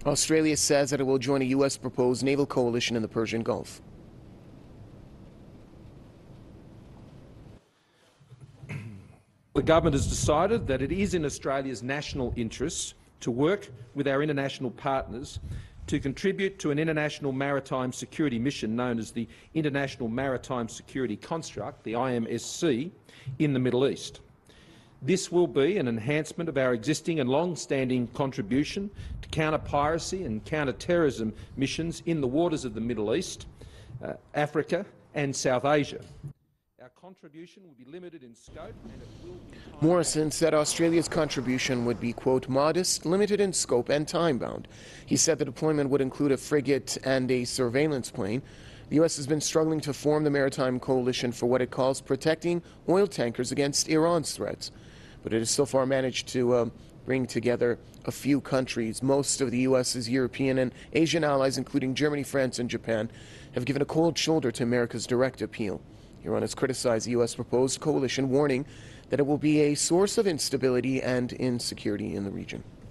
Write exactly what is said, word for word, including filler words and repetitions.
Australia says that it will join a U S-proposed naval coalition in the Persian Gulf. The government has decided that it is in Australia's national interests to work with our international partners to contribute to an international maritime security mission known as the International Maritime Security Construct, the I M S C, in the Middle East. This will be an enhancement of our existing and long-standing contribution to counter piracy and counter-terrorism missions in the waters of the Middle East, uh, Africa and South Asia. Our contribution will be limited in scope and it will be Morrison said Australia's contribution would be, quote, modest, limited in scope and time-bound. He said the deployment would include a frigate and a surveillance plane. The U S has been struggling to form the maritime coalition for what it calls protecting oil tankers against Iran's threats. But it has so far managed to uh, bring together a few countries. Most of the U S's European and Asian allies, including Germany, France and Japan, have given a cold shoulder to America's direct appeal. Iran has criticized the U S proposed coalition, warning that it will be a source of instability and insecurity in the region.